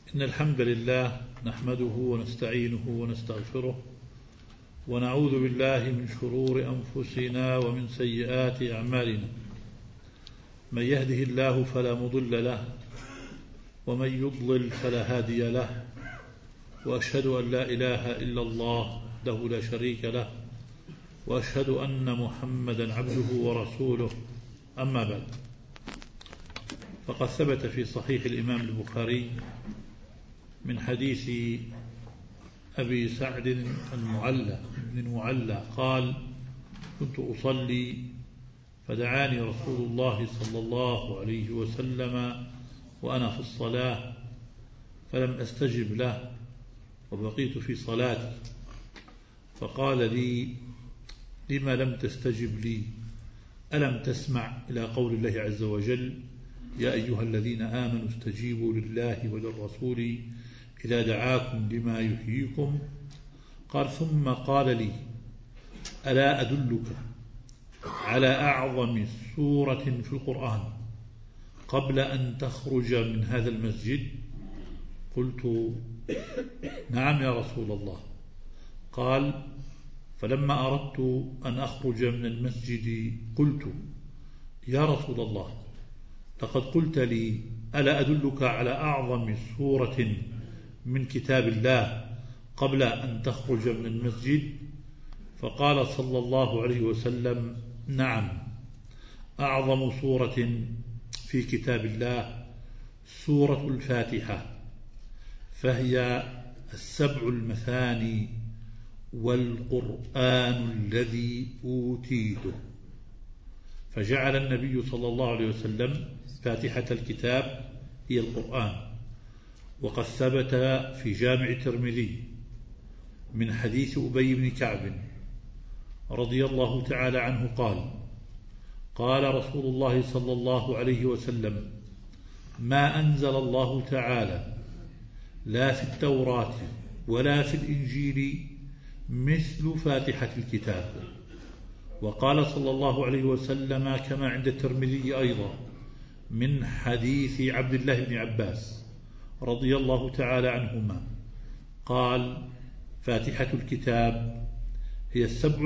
إن الحمد لله نحمده ونستعينه ونستغفره ونعوذ بالله من شرور أنفسنا ومن سيئات أعمالنا. من يهده الله فلا مضل له ومن يضلل فلا هادي له، وأشهد أن لا إله إلا الله وحده لا شريك له، وأشهد أن محمدا عبده ورسوله. أما بعد، فقد ثبت في صحيح الإمام البخاري من حديث أبي سعد المعلى قال: كنت أصلي فدعاني رسول الله صلى الله عليه وسلم وأنا في الصلاة فلم أستجب له وبقيت في صلاتي، فقال لي: لما لم تستجب لي؟ ألم تسمع إلى قول الله عز وجل: يا أيها الذين آمنوا استجيبوا لله وللرسول إذا دعاكم لما يحييكم. قال: ثم قال لي: ألا أدلك على أعظم سورة في القرآن قبل أن تخرج من هذا المسجد؟ قلت: نعم يا رسول الله. قال: فلما أردت أن أخرج من المسجد قلت: يا رسول الله، لقد قلت لي: ألا أدلك على أعظم سورة من كتاب الله قبل أن تخرج من المسجد؟ فقال صلى الله عليه وسلم: نعم، أعظم سورة في كتاب الله سورة الفاتحة، فهي السبع المثاني والقرآن الذي أوتيته. فجعل النبي صلى الله عليه وسلم فاتحة الكتاب هي القرآن. وقد ثبت في جامع الترمذي من حديث أبي بن كعب رضي الله تعالى عنه قال: قال رسول الله صلى الله عليه وسلم: ما أنزل الله تعالى لا في التوراة ولا في الإنجيل مثل فاتحة الكتاب. وقال صلى الله عليه وسلم كما عند الترمذي أيضا من حديث عبد الله بن عباس رضي الله تعالى عنهما قال: فاتحة الكتاب هي السبع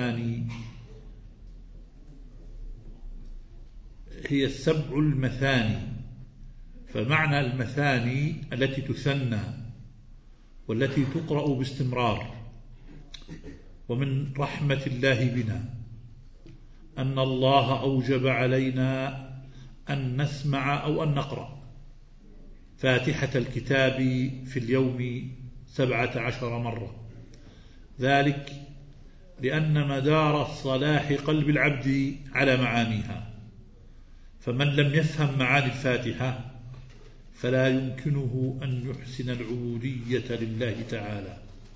المثاني. فمعنى المثاني التي تثنى والتي تقرأ باستمرار. ومن رحمة الله بنا أن الله أوجب علينا أن نسمع أو أن نقرأ فاتحة الكتاب في اليوم 17 مرة، ذلك لأن مدار صلاح قلب العبد على معانيها، فمن لم يفهم معاني الفاتحة فلا يمكنه أن يحسن العبودية لله تعالى.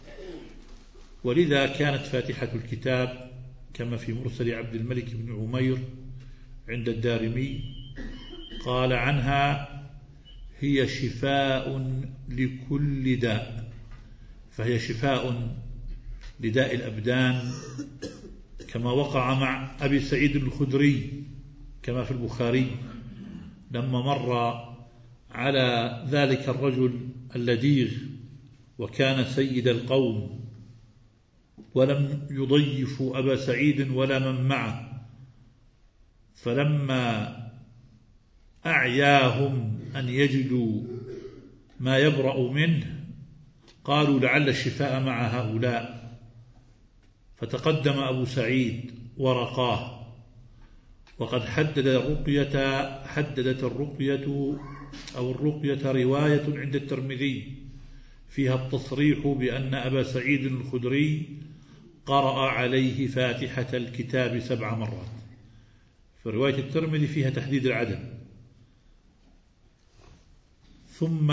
ولذا كانت فاتحة الكتاب كما في مرسل عبد الملك بن عمير عند الدارمي قال عنها: هي شفاء لكل داء. فهي شفاء لداء الأبدان، كما وقع مع أبي سعيد الخدري كما في البخاري لما مر على ذلك الرجل اللديغ وكان سيد القوم ولم يضيف أبا سعيد ولا من معه، فلما أعياهم أن يجدوا ما يبرأ منه قالوا: لعل الشفاء مع هؤلاء. فتقدم أبو سعيد ورقاه. وقد حددت الرقية رواية عند الترمذي فيها التصريح بأن أبا سعيد الخدري قرأ عليه فاتحة الكتاب 7 مرات. في رواية الترمذي فيها تحديد العدد. ثم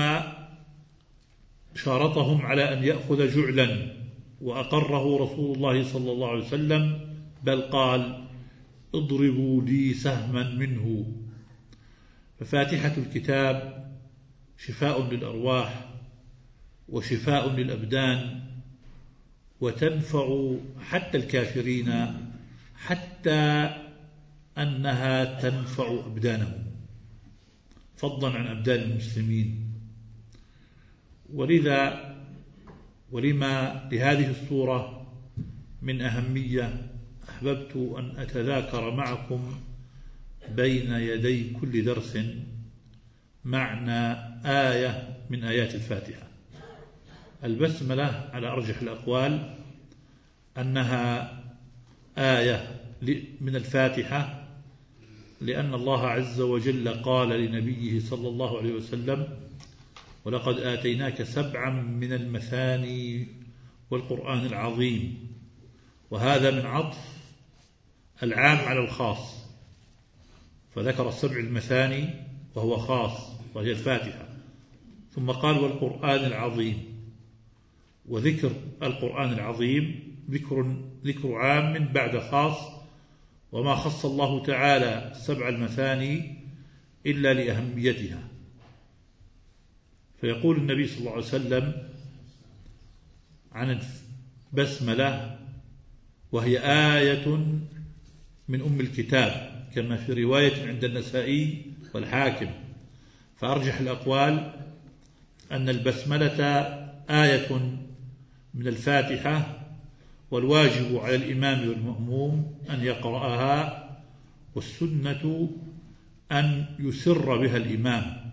شارطهم على أن يأخذ جعلا، وأقره رسول الله صلى الله عليه وسلم، بل قال: اضربوا لي سهما منه. ففاتحة الكتاب شفاء للأرواح وشفاء للأبدان، وتنفع حتى الكافرين حتى أنها تنفع أبدانهم، فضلا عن أبدان المسلمين. ولما لهذه السورة من أهمية أحببت أن أتذاكر معكم بين يدي كل درس معنى آية من آيات الفاتحة. البسملة على أرجح الأقوال أنها آية من الفاتحة، لأن الله عز وجل قال لنبيه صلى الله عليه وسلم: ولقد آتيناك 7 من المثاني والقرآن العظيم. وهذا من عطف العام على الخاص، فذكر 7 المثاني وهو خاص وهي الفاتحة، ثم قال والقرآن العظيم. وذكر القرآن العظيم ذكر عام بعد خاص، وما خص الله تعالى 7 المثاني إلا لأهميتها. فيقول النبي صلى الله عليه وسلم عن البسملة: وهي آية من أم الكتاب، كما في رواية عند النسائي والحاكم. فأرجح الأقوال أن البسملة آية من الفاتحة، والواجب على الإمام والمأموم أن يقرأها، والسنة أن يسر بها الإمام،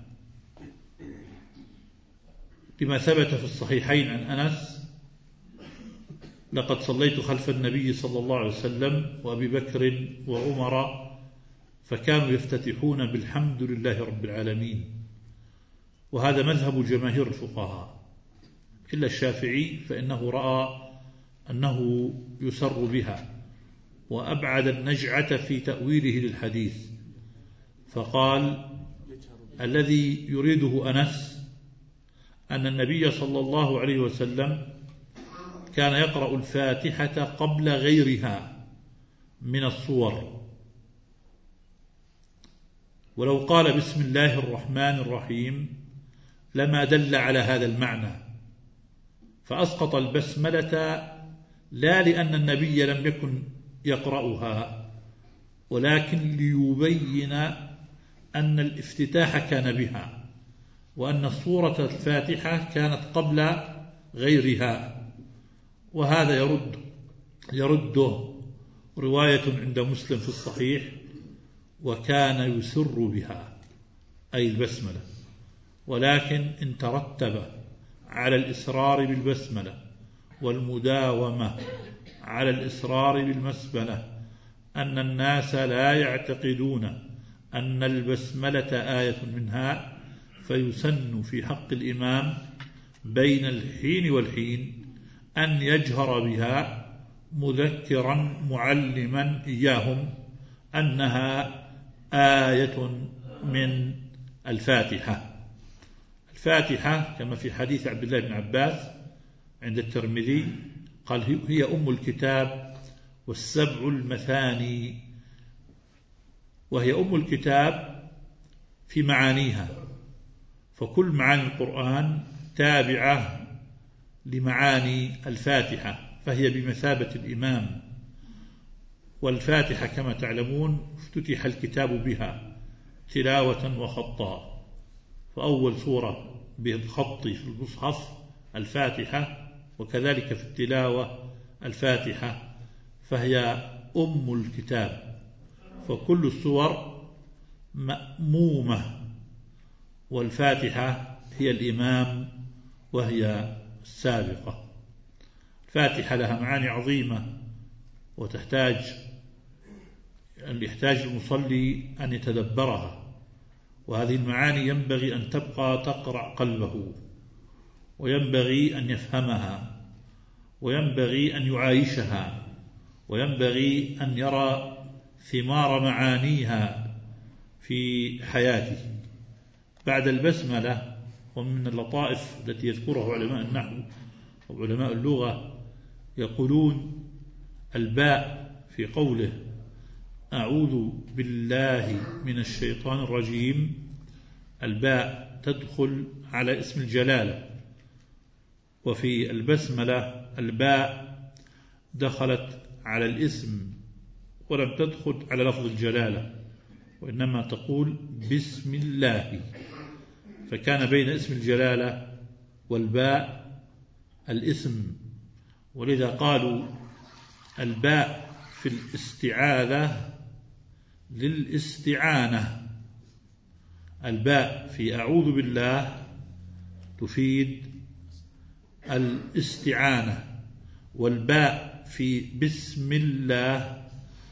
لما ثبت في الصحيحين عن أنس: لقد صليت خلف النبي صلى الله عليه وسلم وأبي بكر وعمر فكانوا يفتتحون بالحمد لله رب العالمين. وهذا مذهب جماهير الفقهاء إلا الشافعي، فإنه رأى أنه يسر بها، وأبعد النجعة في تأويله للحديث، فقال: الذي يريده أنس أن النبي صلى الله عليه وسلم كان يقرأ الفاتحة قبل غيرها من الصور، ولو قال بسم الله الرحمن الرحيم لما دل على هذا المعنى، فأسقط البسملة لا لأن النبي لم يكن يقرأها، ولكن ليبين أن الافتتاح كان بها، وأن سورة الفاتحة كانت قبل غيرها. وهذا يرده رواية عند مسلم في الصحيح: وكان يسر بها، أي البسملة. ولكن إن ترتب على الإسرار بالبسملة والمداومة على الإسرار بالبسملة أن الناس لا يعتقدون أن البسملة آية منها، فيسن في حق الإمام بين الحين والحين أن يجهر بها مذكرا معلما إياهم أنها آية من الفاتحة. الفاتحة كما في حديث عبد الله بن عباس عند الترمذي قال: هي أم الكتاب والسبع المثاني. وهي أم الكتاب في معانيها، فكل معاني القرآن تابعة لمعاني الفاتحة، فهي بمثابة الإمام. والفاتحة كما تعلمون افتتح الكتاب بها تلاوة وخطا، فأول سورة بالخط في المصحف الفاتحة، وكذلك في التلاوة الفاتحة، فهي أم الكتاب، فكل السور مأمومة، والفاتحة هي الإمام وهي السابقة. الفاتحة لها معاني عظيمة، يحتاج المصلي أن يتدبرها، وهذه المعاني ينبغي أن تبقى تقرع قلبه، وينبغي أن يفهمها، وينبغي أن يعايشها، وينبغي أن يرى ثمار معانيها في حياته. بعد البسملة، ومن اللطائف التي يذكرها علماء النحو وعلماء اللغة، يقولون الباء في قوله أعوذ بالله من الشيطان الرجيم، الباء تدخل على اسم الجلالة، وفي البسملة الباء دخلت على الاسم ولم تدخل على لفظ الجلالة، وإنما تقول بسم الله، فكان بين اسم الجلالة والباء الاسم، ولذا قالوا الباء في الاستعاذة للاستعانة. الباء في أعوذ بالله تفيد الاستعانة، والباء في بسم الله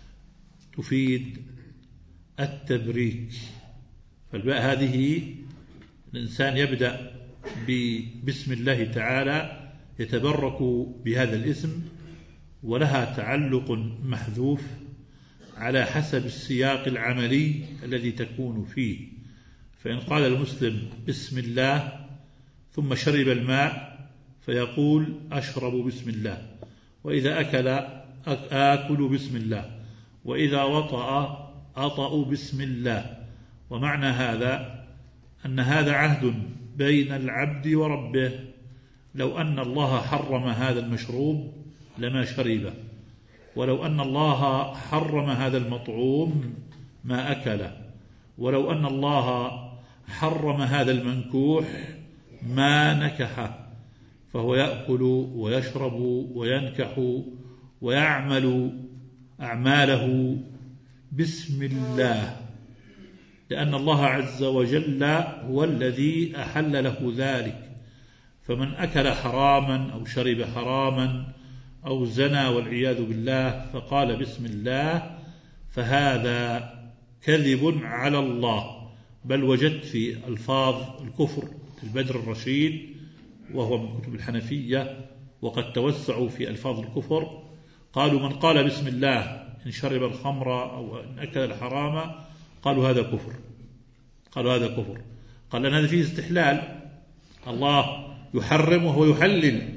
تفيد التبريك. فالباء هذه الإنسان يبدأ بسم الله تعالى يتبرك بهذا الاسم، ولها تعلق محذوف على حسب السياق العملي الذي تكون فيه. فإن قال المسلم بسم الله ثم شرب الماء فيقول أشرب بسم الله، وإذا أكل آكل بسم الله، وإذا وطأ أطأ بسم الله. ومعنى هذا أن هذا عهد بين العبد وربه، لو أن الله حرم هذا المشروب لما شربه، ولو أن الله حرم هذا المطعوم ما أكله، ولو أن الله حرم هذا المنكوح ما نكحه. فهو يأكل ويشرب وينكح ويعمل أعماله بسم الله، لأن الله عز وجل هو الذي أحل له ذلك. فمن أكل حراما أو شرب حراما أو زنى والعياذ بالله فقال بسم الله فهذا كذب على الله. بل وجدت في ألفاظ الكفر في البدر الرشيد، وهو من كتب الحنفية، وقد توسعوا في ألفاظ الكفر، قالوا من قال بسم الله إن شرب الخمر أو إن أكل الحرام قالوا هذا كفر، قالوا هذا كفر. قال لأن هذا فيه استحلال، الله يحرم وهو يحلل،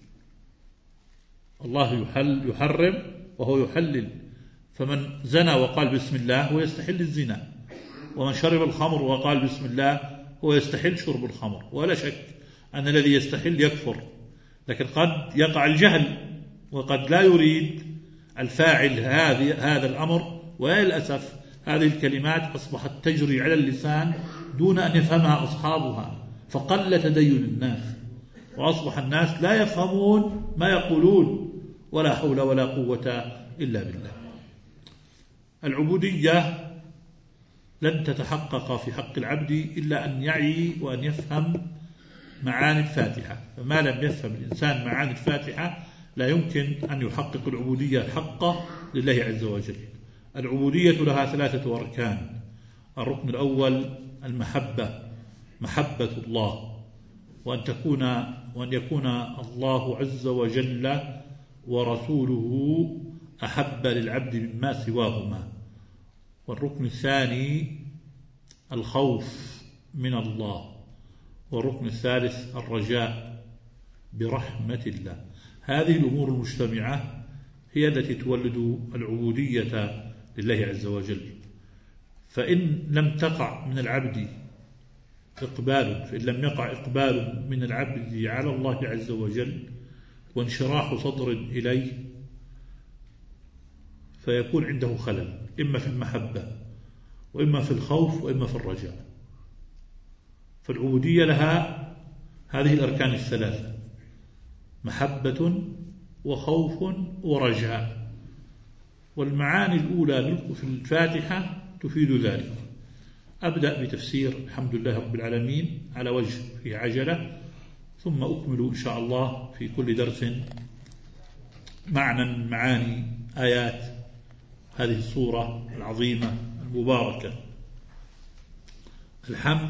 الله يحرم وهو يحلل. فمن زنى وقال بسم الله هو يستحل الزنا، ومن شرب الخمر وقال بسم الله هو يستحل شرب الخمر. ولا شك أن الذي يستحل يكفر، لكن قد يقع الجهل وقد لا يريد الفاعل هذا الأمر، وللأسف هذه الكلمات أصبحت تجري على اللسان دون أن يفهمها أصحابها، فقل تدين الناس، وأصبح الناس لا يفهمون ما يقولون، ولا حول ولا قوة إلا بالله. العبودية لن تتحقق في حق العبد إلا أن يعي وأن يفهم معاني الفاتحة. فما لم يفهم الإنسان معاني الفاتحة لا يمكن أن يحقق العبودية الحقة لله عز وجل. العبودية لها 3 أركان. الركن الأول المحبة، محبة الله، وأن يكون الله عز وجل ورسوله أحب للعبد مما سواهما. والركن الثاني الخوف من الله، والركن الثالث الرجاء برحمة الله. هذه الأمور المجتمعة هي التي تولد العبودية لله عز وجل. فإن لم تقع من العبد فإن لم يقع إقبال من العبد على الله عز وجل وانشراح صدر إليه، فيكون عنده خلل، إما في المحبة وإما في الخوف وإما في الرجاء. فالعبودية لها هذه الأركان 3: محبة وخوف ورجاء. والمعاني الأولى في الفاتحة تفيد ذلك. أبدأ بتفسير الحمد لله رب العالمين على وجه في عجلة، ثم أكمل إن شاء الله في كل درس معنى من معاني آيات هذه السورة العظيمة المباركة. الحمد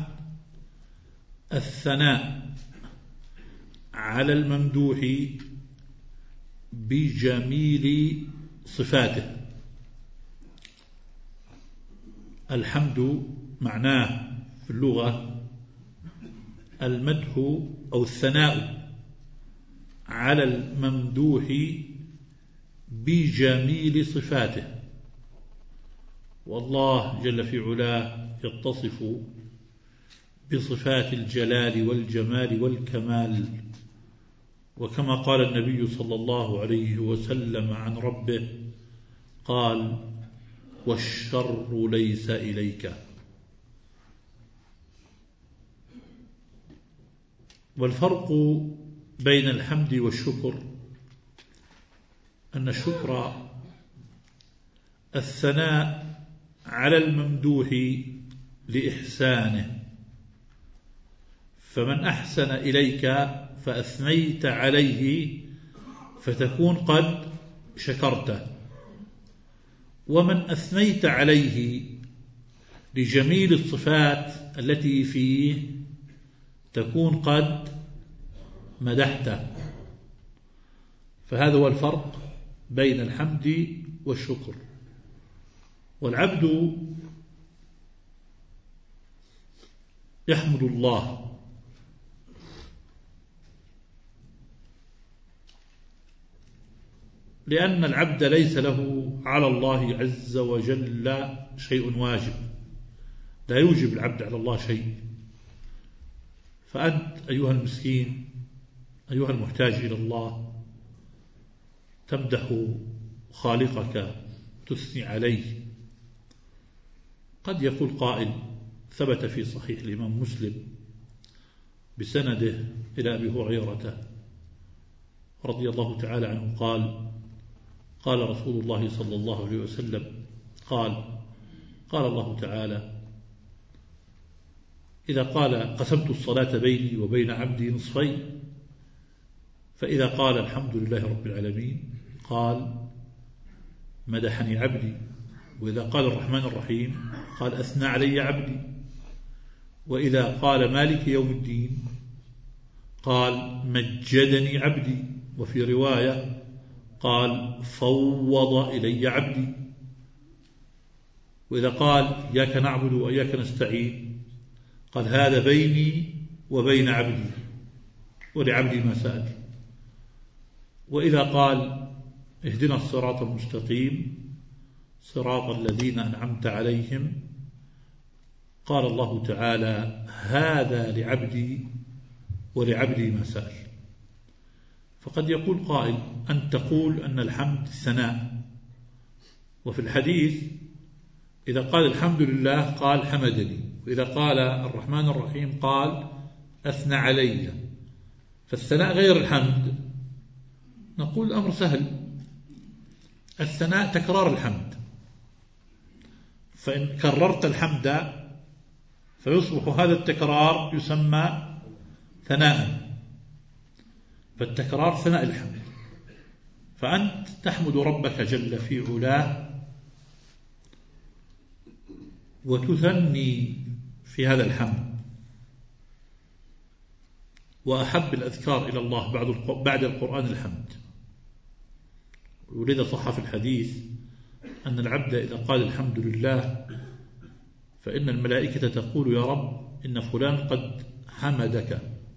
الثناء على الممدوح بجميل صفاته. الحمد معناه في اللغة المدح أو الثناء على الممدوح بجميل صفاته. والله جل في علاه يتصف بصفات الجلال والجمال والكمال، وكما قال النبي صلى الله عليه وسلم عن ربه قال: والشر ليس إليك. والفرق بين الحمد والشكر أن الشكر الثناء على الممدوح لإحسانه، فمن أحسن إليك فأثنيت عليه فتكون قد شكرته، ومن أثنيت عليه لجميل الصفات التي فيه تكون قد مدحته. فهذا هو الفرق بين الحمد والشكر. والعبد يحمد الله لأن العبد ليس له على الله عز وجل شيء واجب، لا يوجب العبد على الله شيء. فأنت أيها المسكين أيها المحتاج إلى الله تمدح خالقك تثني عليه. قد يقول قائل ثبت في صحيح الإمام مسلم بسنده إلى أبي هريرة رضي الله تعالى عنه قال رسول الله صلى الله عليه وسلم قال الله تعالى إذا قال قسمت الصلاة بيني وبين عبدي نصفين، فإذا قال الحمد لله رب العالمين قال مدحني عبدي، وإذا قال الرحمن الرحيم قال أثنى علي عبدي، وإذا قال مالك يوم الدين قال مجدني عبدي، وفي رواية قال فوض إلي عبدي، وإذا قال إياك نعبد وإياك نستعين قال هذا بيني وبين عبدي ولعبدي ما سأل، وإذا قال اهدنا الصراط المستقيم صراط الذين أنعمت عليهم قال الله تعالى هذا لعبدي ولعبدي ما سأل. فقد يقول قائل أن تقول أن الحمد ثناء، وفي الحديث إذا قال الحمد لله قال حمدني، وإذا قال الرحمن الرحيم قال أثنى علي، فالثناء غير الحمد. نقول الأمر سهل، الثناء تكرار الحمد، فإن كررت الحمد فيصبح هذا التكرار يسمى ثناء، فالتكرار ثناء الحمد. فأنت تحمد ربك جل في علاه وتثني في هذا الحمد. وأحب الأذكار إلى الله بعد القرآن الحمد، ولذا صح في الحديث أن العبد إذا قال الحمد لله فإن الملائكة تقول يا رب إن فلان قد حمدك،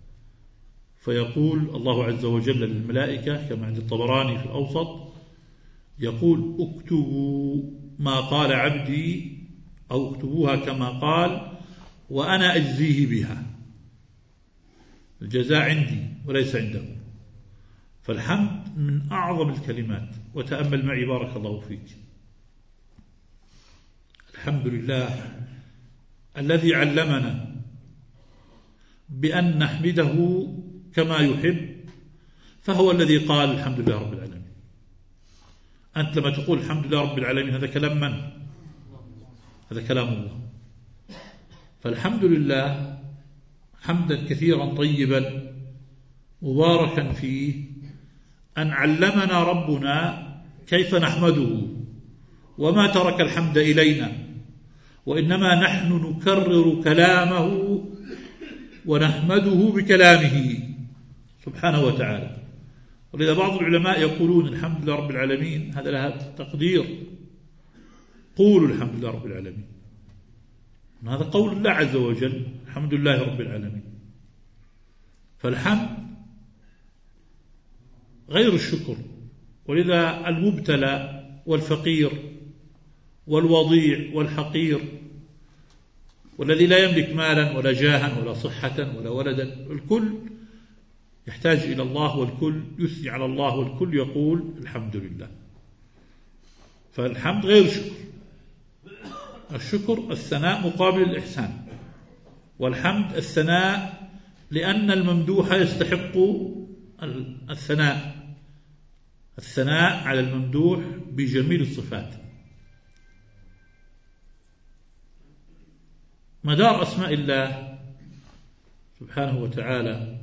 فيقول الله عز وجل للملائكة كما عند الطبراني في الأوسط يقول اكتبوا ما قال عبدي أو اكتبوها كما قال وأنا أجزيه بها، الجزاء عندي وليس عنده. فالحمد من أعظم الكلمات. وتأمل معي بارك الله فيك، الحمد لله الذي علمنا بأن نحمده كما يحب، فهو الذي قال الحمد لله رب العالمين. أنت لما تقول الحمد لله رب العالمين هذا كلام من؟ هذا كلام الله. فالحمد لله حمدا كثيرا طيبا مباركا فيه أن علمنا ربنا كيف نحمده، وما ترك الحمد إلينا، وإنما نحن نكرر كلامه ونحمده بكلامه سبحانه وتعالى. ولذا بعض العلماء يقولون الحمد لله رب العالمين هذا لها تقدير، قولوا الحمد لله رب العالمين، هذا قول الله عز وجل الحمد لله رب العالمين. فالحمد غير الشكر. ولذا المبتلى والفقير والوضيع والحقير والذي لا يملك مالا ولا جاها ولا صحة ولا ولدا، الكل يحتاج إلى الله، والكل يثني على الله، والكل يقول الحمد لله. فالحمد غير الشكر. الشكر الثناء مقابل الإحسان، والحمد الثناء لأن الممدوح يستحق الثناء على الممدوح بجميل الصفات. مدار أسماء الله سبحانه وتعالى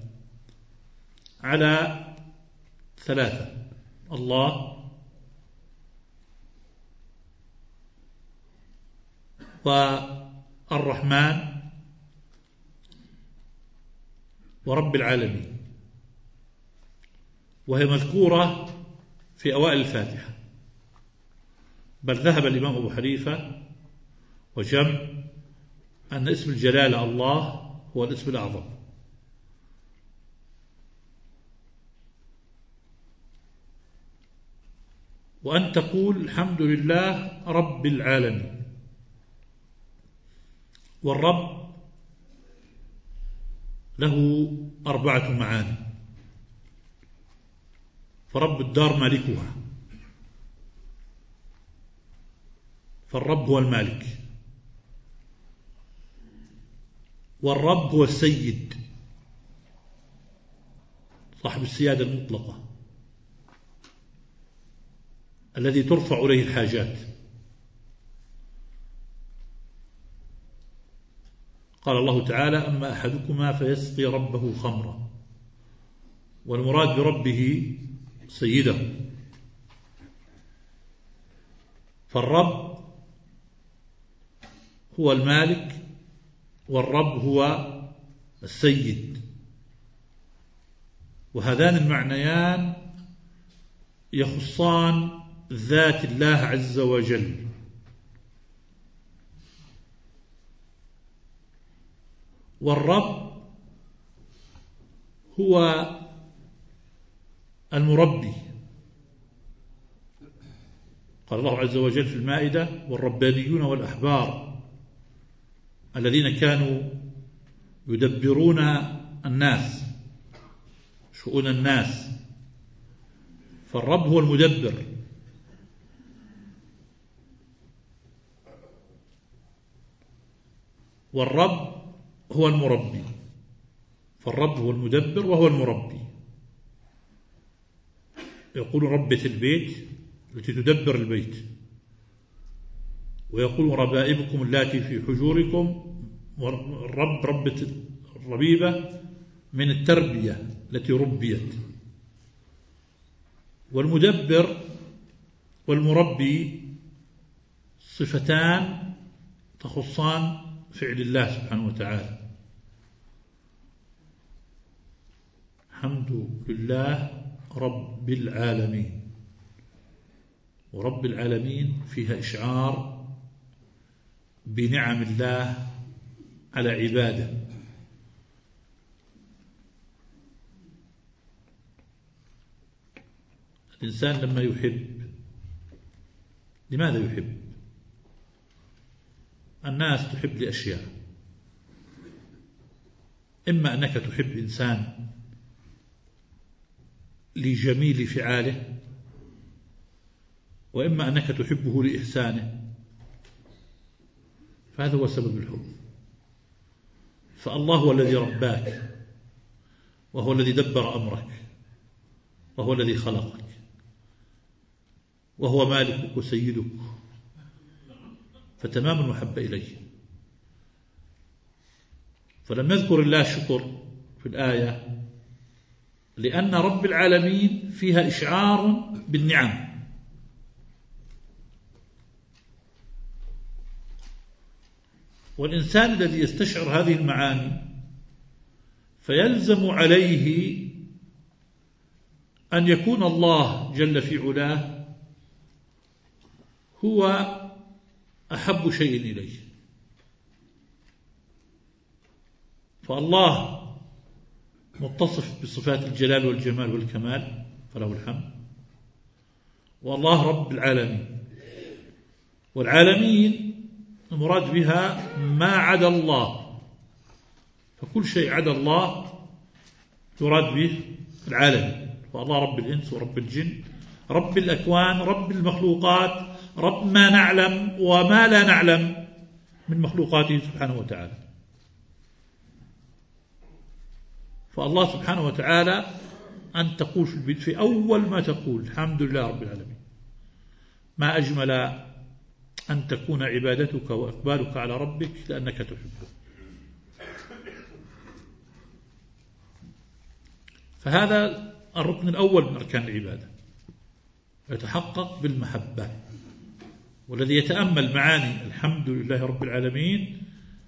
على ثلاثة: الله، والرحمن، ورب العالمين، وهي مذكورة في أوائل الفاتحة، بل ذهب الإمام أبو حنيفة وجمع أن اسم الجلالة الله هو الاسم الأعظم. وأن تقول الحمد لله رب العالمين. والرب له 4 معاني: فرب الدار مالكها، فالرب هو المالك، والرب هو السيد صاحب السيادة المطلقة الذي ترفع إليه الحاجات. قال الله تعالى: أما أحدكما فيسقي ربه خمرا، والمراد بربه سيده. فالرب هو المالك، والرب هو السيد، وهذان المعنيان يخصان ذات الله عز وجل. والرب هو المربي. قال الله عز وجل في المائدة: والربانيون والأحبار الذين كانوا يدبرون الناس، شؤون الناس. فالرب هو المدبر، والرب هو المربي. فالرب هو المدبر وهو المربي. يقول ربة البيت التي تدبر البيت، ويقول ربائبكم اللاتي في حجوركم. والرب ربة الربيبة من التربية التي ربيت. والمدبر والمربي صفتان تخصان فعل الله سبحانه وتعالى. الحمد لله رب العالمين. ورب العالمين فيها إشعار بنعم الله على عباده. الإنسان لما يحب، لماذا يحب؟ الناس تحب لأشياء: إما أنك تحب إنسان لجميل فعاله، وإما أنك تحبه لإحسانه، فهذا هو سبب الحب. فالله هو الذي رباك، وهو الذي دبر أمرك، وهو الذي خلقك، وهو مالكك وسيدك، فتمام المحبة إليه. فلم يذكر الله الشكر في الآية لأن رب العالمين فيها إشعار بالنعم. والإنسان الذي يستشعر هذه المعاني فيلزم عليه أن يكون الله جل في علاه هو أحب شيء إليه. فالله متصف بصفات الجلال والجمال والكمال، فله الحمد. والله رب العالمين، والعالمين المراد بها ما عدا الله، فكل شيء عدا الله يراد به العالمين. فالله رب الإنس ورب الجن، رب الأكوان، رب المخلوقات، رب ما نعلم وما لا نعلم من مخلوقاته سبحانه وتعالى. فالله سبحانه وتعالى أن تقول في أول ما تقول الحمد لله رب العالمين، ما أجمل أن تكون عبادتك وإقبالك على ربك لأنك تحبه. فهذا الركن الأول من أركان العبادة، يتحقق بالمحبة. والذي يتأمل معاني الحمد لله رب العالمين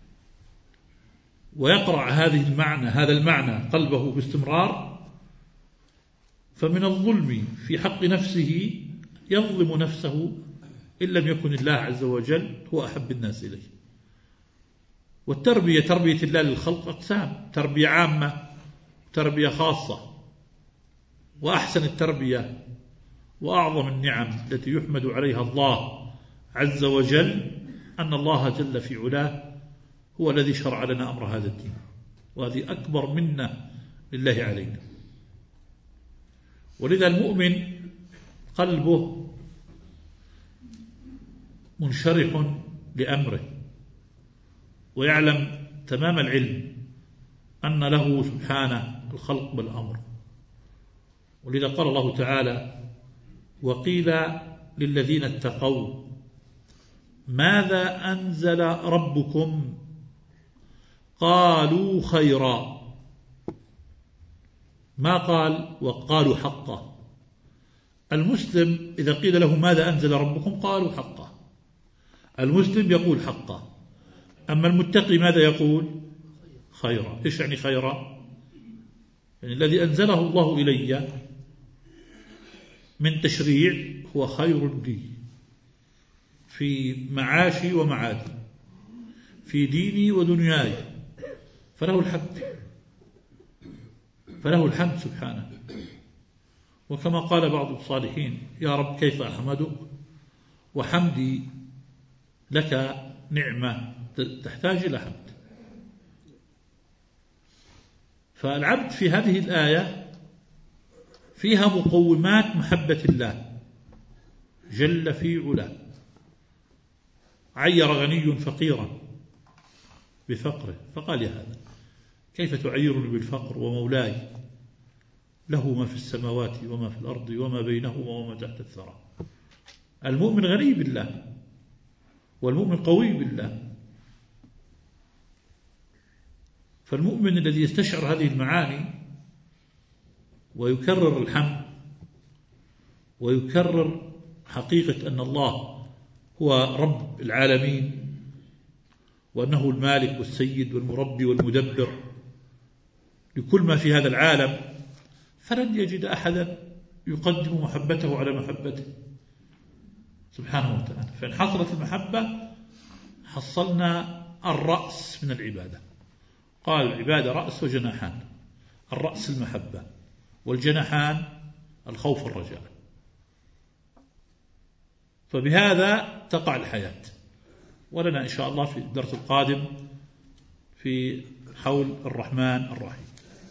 ويقرأ هذا المعنى قلبه باستمرار، فمن الظلم في حق نفسه يظلم نفسه إن لم يكن الله عز وجل هو أحب الناس إليه. والتربية، تربية الله للخلق أقسام: تربية عامة، تربية خاصة. وأحسن التربية وأعظم النعم التي يحمد عليها الله عز وجل أن الله جل في علاه هو الذي شرع لنا أمر هذا الدين، وهذه أكبر منة لله علينا. ولذا المؤمن قلبه منشرح لأمره، ويعلم تمام العلم أن له سبحانه الخلق بالأمر. ولذا قال الله تعالى: وقيل للذين اتقوا ماذا أنزل ربكم قالوا خيرا. ما قال وقالوا حقا. المسلم إذا قيل له ماذا أنزل ربكم قالوا حقا، المسلم يقول حقا. أما المتقي ماذا يقول؟ خيرا. إيش يعني خيرا؟ يعني الذي أنزله الله إلي من تشريع هو خير لي في معاشي ومعادي، في ديني ودنياي، فله الحمد سبحانه. وكما قال بعض الصالحين: يا رب كيف أحمدك وحمدي لك نعمة تحتاج إلى حمد. فالعبد في هذه الآية فيها مقومات محبة الله جل في علاه. عير غني فقيرا بفقره فقال: يا هذا كيف تعيرني بالفقر ومولاي له ما في السماوات وما في الأرض وما بينهما وما تحت الثرى. المؤمن غني بالله، والمؤمن قوي بالله. فالمؤمن الذي يستشعر هذه المعاني ويكرر الحمد ويكرر حقيقة أن الله هو رب العالمين، وأنه المالك والسيد والمربي والمدبر لكل ما في هذا العالم، فلن يجد أحدا يقدم محبته على محبته سبحانه وتعالى. فإن حصلت المحبة حصلنا الرأس من العبادة. قال: العبادة رأس وجناحان. الرأس المحبة، والجناحان الخوف والرجاء. فبهذا تقع الحياة. ولنا إن شاء الله في الدرس القادم في حول الرحمن الرحيم.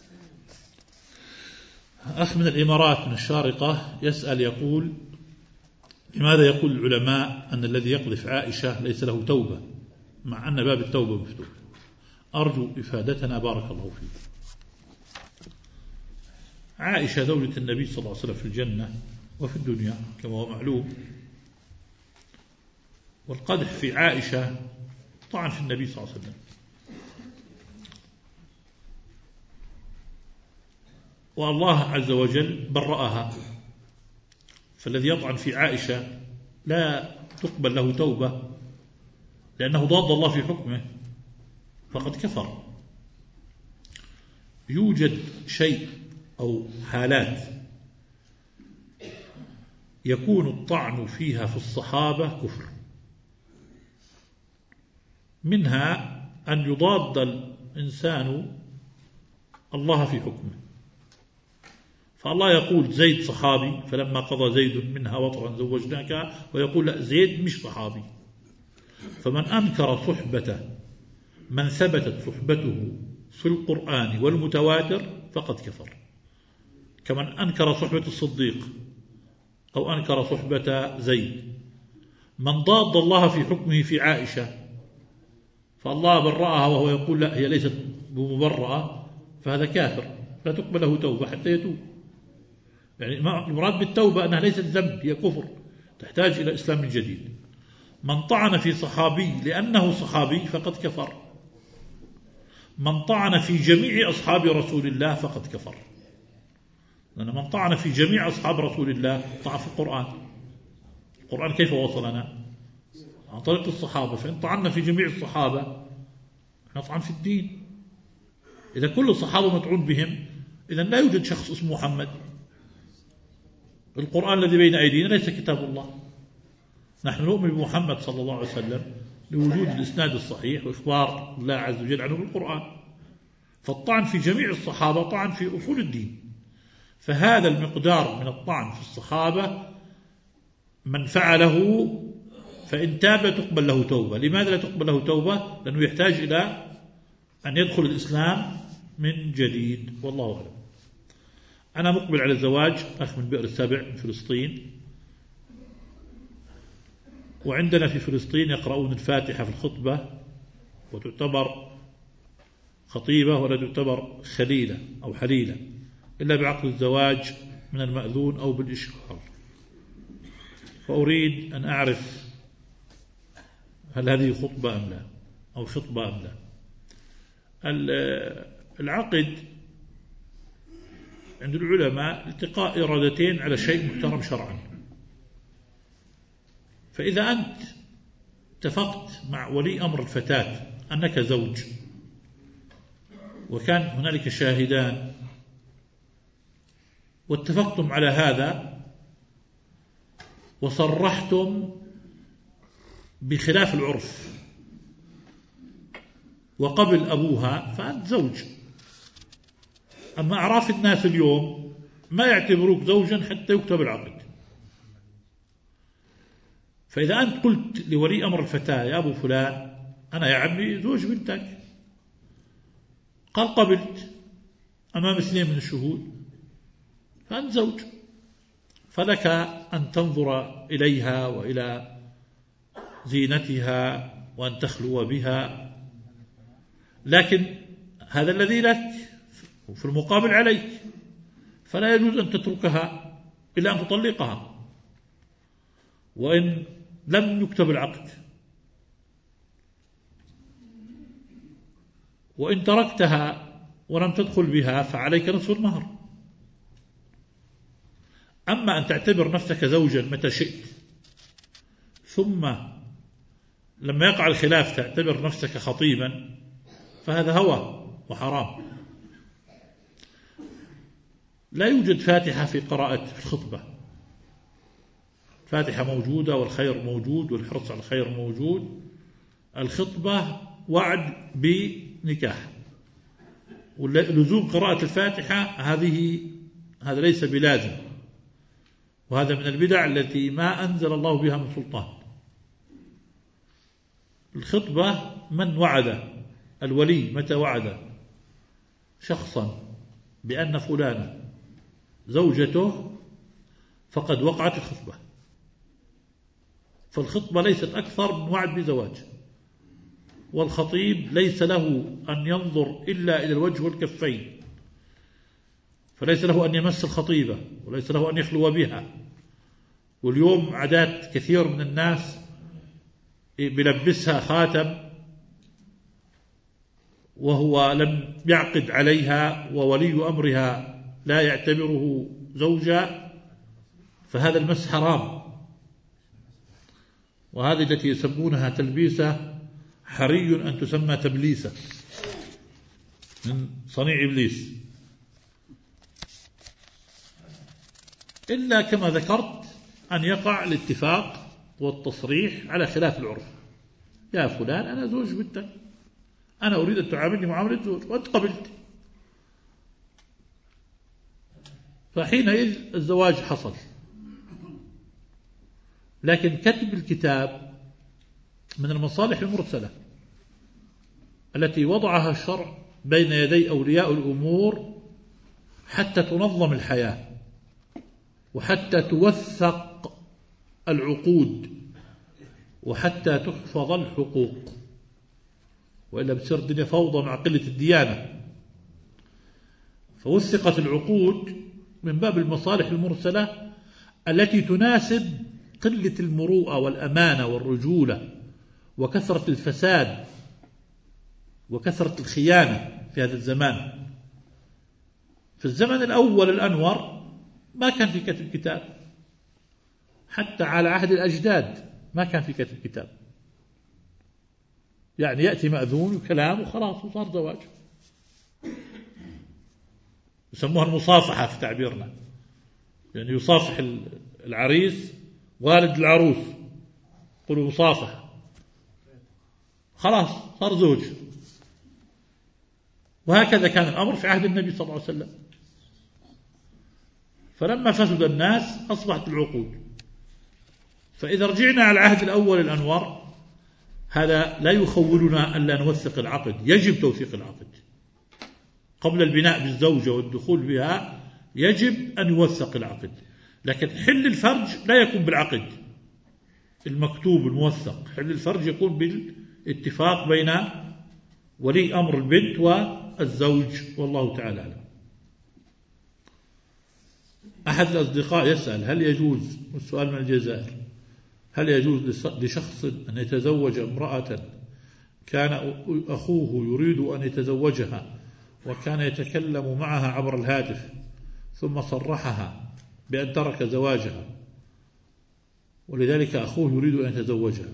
أخ من الإمارات من الشارقة يسأل يقول: لماذا يقول العلماء أن الذي يقذف عائشة ليس له توبة مع أن باب التوبة مفتوح؟ أرجو إفادتنا بارك الله فيك. عائشة زوجة النبي صلى الله عليه وسلم في الجنة وفي الدنيا كما هو معلوم، والقدح في عائشة طعن في النبي صلى الله عليه وسلم. والله عز وجل برأها، فالذي يطعن في عائشة لا تقبل له توبة لأنه ضاد الله في حكمه فقد كفر. يوجد شيء أو حالات يكون الطعن فيها في الصحابة كفر، منها أن يضاد الإنسان الله في حكمه. فالله يقول زيد صحابي فلما قضى زيد منها وطرا زوجناك، ويقول لا زيد مش صحابي. فمن أنكر صحبته من ثبتت صحبته في القرآن والمتواتر فقد كفر، كمن أنكر صحبة الصديق أو أنكر صحبة زيد. من ضاد الله في حكمه في عائشة فالله برأها وهو يقول لا هي ليست بمبرأة، فهذا كافر. لا تقبل له توبة حتى يتوب. يعني المراد بالتوبة أنها ليست ذنب، هي كفر تحتاج إلى إسلام جديد. من طعن في صحابي لأنه صحابي فقد كفر. من طعن في جميع أصحاب رسول الله فقد كفر، لأن من طعن في جميع أصحاب رسول الله طعن في القرآن. القرآن كيف وصلنا؟ عن طريق الصحابة، فإن طعنا في جميع الصحابة نطعن في الدين. إذا كل الصحابة مطعون بهم، إذا لا يوجد شخص اسمه محمد. القرآن الذي بين أيدينا ليس كتاب الله. نحن نؤمن بمحمد صلى الله عليه وسلم لوجود الإسناد الصحيح وإخبار الله عز وجل عنه بالقرآن. فالطعن في جميع الصحابة طعن في أصول الدين. فهذا المقدار من الطعن في الصحابة من فعله فإن تاب لا تقبل له توبة. لماذا لا تقبل له توبة؟ لأنه يحتاج إلى أن يدخل الإسلام من جديد. والله أعلم. أنا مقبل على الزواج، أخ من بئر السبع من فلسطين، وعندنا في فلسطين يقرؤون الفاتحة في الخطبة وتعتبر خطيبة ولا تعتبر خليلة أو حليلة إلا بعقد الزواج من المأذون أو بالإشهار. فأريد أن أعرف هل هذه خطبة أم لا، أو خطبة أم لا. العقد عند العلماء التقاء إرادتين على شيء محترم شرعا. فإذا أنت اتفقت مع ولي أمر الفتاة أنك زوج وكان هنالك شاهدان واتفقتم على هذا وصرحتم بخلاف العرف وقبل أبوها فأنت زوج. أما أعراف الناس اليوم ما يعتبروك زوجا حتى يكتب العقد. فإذا أنت قلت لولي أمر الفتاة يا أبو فلان أنا يا عمي زوج بنتك، قال قبلت أمام 2 من الشهود، فأنت زوج، فلك أن تنظر إليها وإلى زينتها وأن تخلو بها، لكن هذا الذي لك وفي المقابل عليك، فلا يجوز أن تتركها إلا أن تطلقها وإن لم يكتب العقد. وإن تركتها ولم تدخل بها فعليك نصف المهر. أما أن تعتبر نفسك زوجا متى شئت ثم لما يقع الخلاف تعتبر نفسك خطيبا فهذا هوى وحرام. لا يوجد فاتحة في قراءة الخطبة. فاتحة موجودة والخير موجود والحرص على الخير موجود. الخطبة وعد بنكاح، ولزوم قراءة الفاتحة هذا ليس بلازم، وهذا من البدع التي ما أنزل الله بها من سلطان. الخطبة من وعد الولي متى وعد شخصا بأن فلانا زوجته فقد وقعت الخطبة. فالخطبة ليست أكثر من وعد بزواج، والخطيب ليس له أن ينظر إلا إلى الوجه والكفين، فليس له أن يمس الخطيبة وليس له أن يخلو بها. واليوم عادات كثير من الناس بلبسها خاتم وهو لم يعقد عليها وولي أمرها لا يعتبره زوجا، فهذا المس حرام. وهذه التي يسمونها تلبيسة حري أن تسمى تبليسة من صنيع إبليس، إلا كما ذكرت أن يقع الاتفاق والتصريح على خلاف العرف. يا فلان أنا زوج بنتك، أنا أريد أن تعاملني معاملة زوج وأنت قبلت، فحينئذ الزواج حصل. لكن كتب الكتاب من المصالح المرسلة التي وضعها الشرع بين يدي أولياء الأمور حتى تنظم الحياة وحتى توثق العقود وحتى تحفظ الحقوق، وإلا بتصير الدنيا فوضى مع قلة الديانة. فوثقت العقود من باب المصالح المرسلة التي تناسب قلة المروءة والأمانة والرجولة وكثرة الفساد وكثرة الخيانة في هذا الزمان. في الزمن الأول الأنور ما كان في كتب كتاب، حتى على عهد الأجداد ما كان في كتب كتاب، يعني يأتي مأذون وكلام وخلاص وصار زواج. يسموها المصافحة في تعبيرنا، يعني يصافح العريس والد العروس، يقولوا مصافحة، خلاص صار زوج. وهكذا كان الأمر في عهد النبي صلى الله عليه وسلم. فلما فسد الناس أصبحت العقود. فإذا رجعنا على العهد الأول الأنور، هذا لا يخولنا أن لا نوثق العقد، يجب توثيق العقد قبل البناء بالزوجة والدخول بها، يجب أن يوثق العقد. لكن حل الفرج لا يكون بالعقد المكتوب الموثق، حل الفرج يكون بالاتفاق بين ولي أمر البنت والزوج، والله تعالى أعلم. أحد الأصدقاء يسأل: هل يجوز، السؤال من الجزائر، هل يجوز لشخص أن يتزوج امرأة كان أخوه يريد أن يتزوجها وكان يتكلم معها عبر الهاتف ثم صرحها بأن ترك زواجها ولذلك أخوه يريد أن يتزوجها؟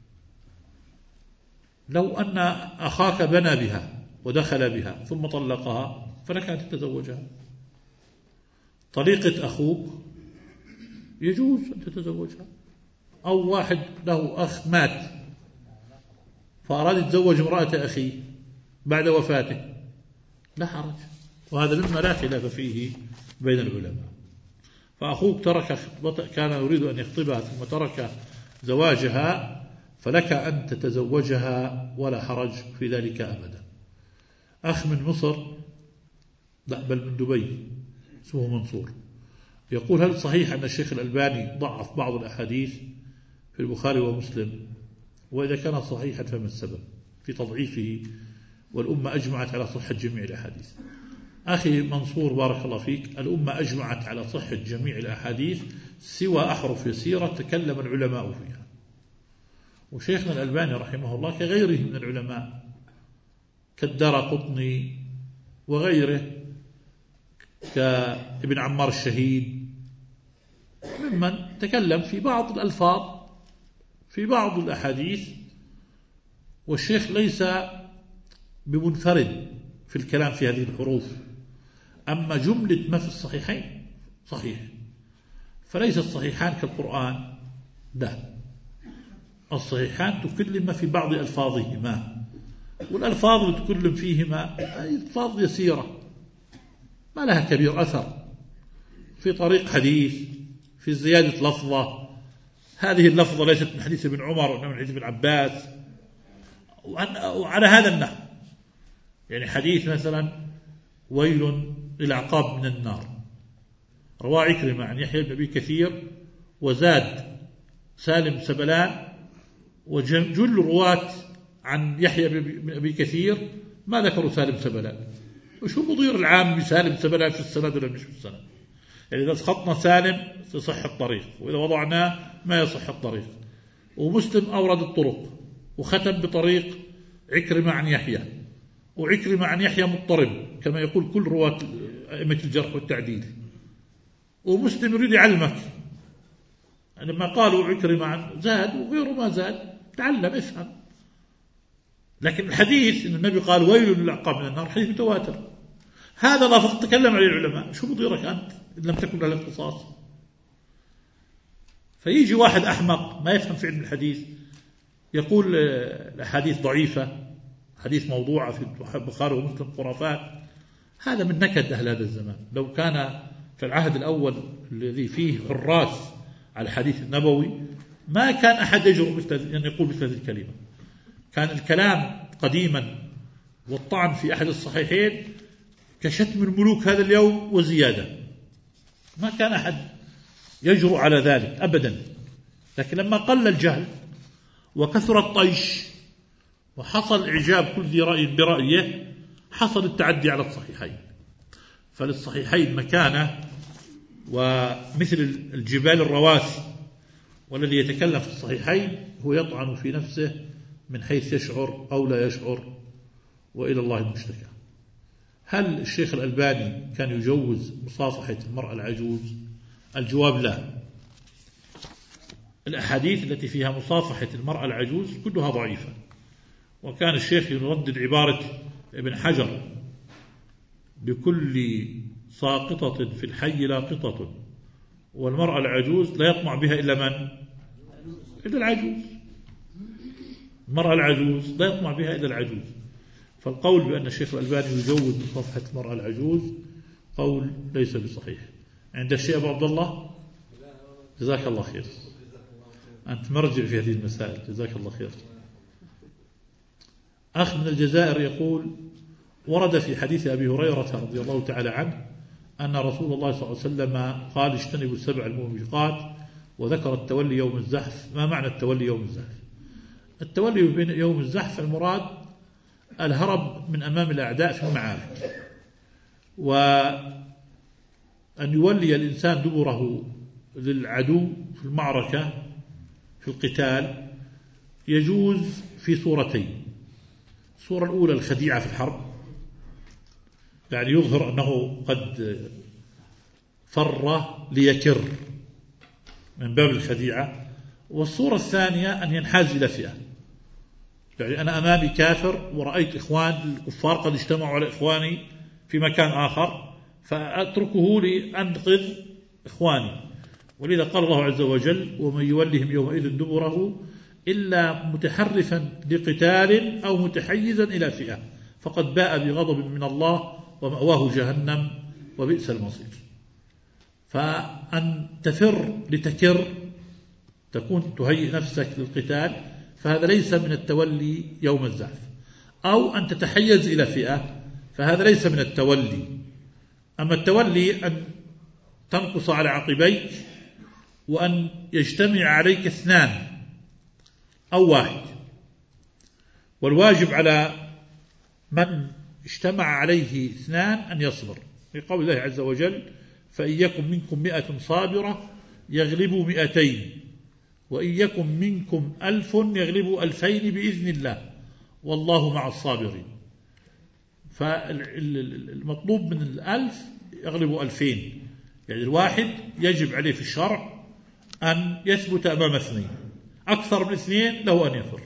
لو أن أخاك بنى بها ودخل بها ثم طلقها فلك أن تتزوجها. طليقة أخوك يجوز أن تتزوجها، أو واحد له أخ مات فأراد يتزوج امرأة أخيه بعد وفاته، لا حرج، وهذا مما لا خلاف فيه بين العلماء. فأخوك ترك كان يريد أن يخطبها ثم ترك زواجها، فلك أن تتزوجها ولا حرج في ذلك أبدا. أخ من مصر، لا بل من دبي، اسمه منصور، يقول: هل صحيح أن الشيخ الألباني ضعف بعض الأحاديث في البخاري ومسلم؟ وإذا كان صحيحا فما السبب في تضعيفه والأمة أجمعت على صحة جميع الأحاديث؟ أخي منصور بارك الله فيك، الأمة أجمعت على صحة جميع الأحاديث سوى أحرف يسيرة تكلم العلماء فيها. وشيخنا الألباني رحمه الله كغيره من العلماء كالدارقطني وغيره كابن عمار الشهيد ممن تكلم في بعض الألفاظ في بعض الأحاديث، والشيخ ليس بمنفرد في الكلام في هذه الحروف. أما جملة ما في الصحيحين صحيح، فليس الصحيحان كالقرآن، لا، الصحيحان تكلم في بعض ألفاظهما، والألفاظ اللي تكلم فيهما ألفاظ يسيرة ما لها كبير أثر، في طريق حديث، في زيادة لفظة، هذه اللفظة ليست من حديث ابن عمر وإنما من حديث ابن عباس، وعلى هذا النحو. يعني حديث مثلا: ويل للعقاب من النار، رواه عكرمة عن يحيى بن أبي كثير، وزاد سالم سبلان، وجل رواة عن يحيى بن أبي كثير ما ذكروا سالم سبلان. وشو مضير العام بسالم سبلان في السند ولا مش في السند؟ يعني إذا سقطنا سالم يصح الطريق، وإذا وضعناه ما يصح الطريق. ومسلم أورد الطرق وختم بطريق عكرمة عن يحيى، وعكرمة عن يحيى مضطرب كما يقول كل رواة أئمة الجرح والتعديل. ومسلم يريد يعلمك، يعني لما قالوا عكرمة عن زاد وغيره ما زاد، تعلم افهم. لكن الحديث إن النبي قال ويل للعقاب من النار حديث متواتر، هذا لفظ تكلم عليه العلماء، شو بضيرك أنت إن لم تكن على الاختصاص؟ فيجي واحد أحمق ما يفهم في علم الحديث يقول الأحاديث ضعيفة، حديث موضوعة في البخاري ومسلم خرافات. هذا من نكد أهل هذا الزمان. لو كان في العهد الأول الذي فيه حراس على الحديث النبوي ما كان أحد يجرؤ أن يقول مثل هذه الكلمة. كان الكلام قديما والطعن في أحد الصحيحين كشتم الملوك هذا اليوم وزيادة، ما كان أحد يجرؤ على ذلك أبدا. لكن لما قل الجهل وكثر الطيش وحصل إعجاب كل ذي رأي برأيه، حصل التعدي على الصحيحين. فللصحيحين مكانة، ومثل الجبال الرواسي، والذي يتكلم في الصحيحين هو يطعن في نفسه من حيث يشعر أو لا يشعر، وإلى الله المشتكى. هل الشيخ الألباني كان يجوز مصافحة المرأة العجوز؟ الجواب لا. الأحاديث التي فيها مصافحة المرأة العجوز كلها ضعيفة، وكان الشيخ يردد عبارة ابن حجر: بكل ساقطة في الحي لاقطة، والمرأة العجوز لا يطمع بها إلا من؟ إلا العجوز. المرأة العجوز لا يطمع بها إلا العجوز. فالقول بأن الشيخ الألباني يجوز مصافحة المرأة العجوز قول ليس بصحيح. عند الشيخ أبو عبد الله، جزاك الله خير، أنت مرجع في هذه المسائل، جزاك الله خير. أخ من الجزائر يقول: ورد في حديث أبي هريرة رضي الله تعالى عنه أن رسول الله صلى الله عليه وسلم قال: اجتنبوا السبع الموبقات، وذكر التولي يوم الزحف. ما معنى التولي يوم الزحف؟ التولي يوم الزحف المراد الهرب من أمام الأعداء في المعارك، وأن يولي الإنسان دبره للعدو في المعركة في القتال يجوز في صورتين. الصورة الأولى الخديعة في الحرب، يعني يظهر أنه قد فر ليكر من باب الخديعة. والصورة الثانية أن ينحاز إلى فئة، يعني أنا أمامي كافر ورأيت إخوان الكفار قد اجتمعوا على إخواني في مكان آخر، فأتركه لأنقذ إخواني. ولذا قال الله عز وجل: ومن يولهم يومئذ دبره إلا متحرفا لقتال أو متحيزا إلى فئة فقد باء بغضب من الله ومأواه جهنم وبئس المصير. فأن تفر لتكر، تكون تهيئ نفسك للقتال، فهذا ليس من التولي يوم الزحف. أو أن تتحيز إلى فئة، فهذا ليس من التولي. أما التولي أن تنقص على عقبيك، وأن يجتمع عليك اثنان أو واحد، والواجب على من اجتمع عليه اثنان أن يصبر، لقول الله عز وجل: فإن يكن منكم 100 صابرة يغلبوا 200، وإن يكن منكم 1000 يغلبوا 2000 بإذن الله والله مع الصابرين. فالمطلوب من 1000 يغلبوا 2000، يعني الواحد يجب عليه في الشرع أن يثبت أمام اثنين، أكثر من اثنين له أن يفر.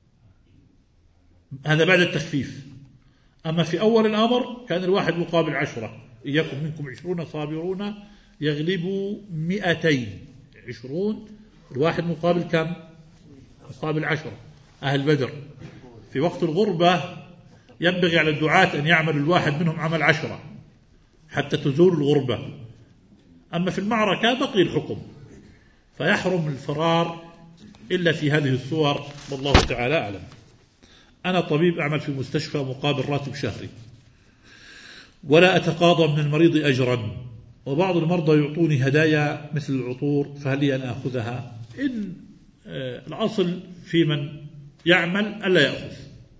هذا بعد التخفيف. أما في أول الأمر كان الواحد مقابل 10، إن يكن منكم 20 صابرون يغلبوا 200. 20 الواحد مقابل كم؟ مقابل 10. أهل بدر في وقت الغربة ينبغي على الدعاة أن يعمل الواحد منهم عمل 10 حتى تزول الغربة. أما في المعركة بقي الحكم، فيحرم الفرار إلا في هذه الصور، والله تعالى أعلم. أنا طبيب أعمل في مستشفى مقابل راتب شهري، ولا أتقاضى من المريض أجرا، وبعض المرضى يعطوني هدايا مثل العطور، فهل لي أن أخذها؟ إن الأصل في من يعمل ألا يأخذ،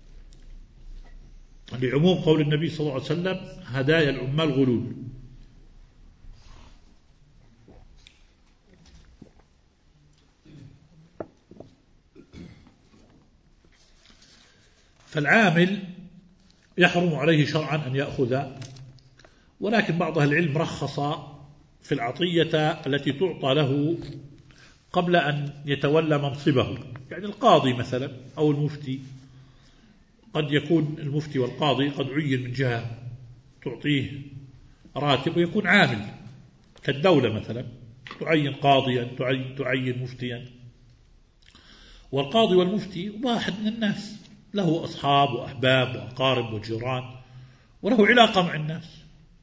لعموم قول النبي صلى الله عليه وسلم: هدايا العمال غلول. فالعامل يحرم عليه شرعا أن يأخذ، ولكن بعض أهل العلم رخص في العطية التي تعطى له قبل أن يتولى منصبه. يعني القاضي مثلا أو المفتي، قد يكون المفتي والقاضي قد عين من جهة تعطيه راتب، ويكون عامل كالدولة مثلا، تعين قاضيا، تعين مفتيا. والقاضي والمفتي واحد من الناس، له أصحاب وأحباب وأقارب وجيران، وله علاقة مع الناس.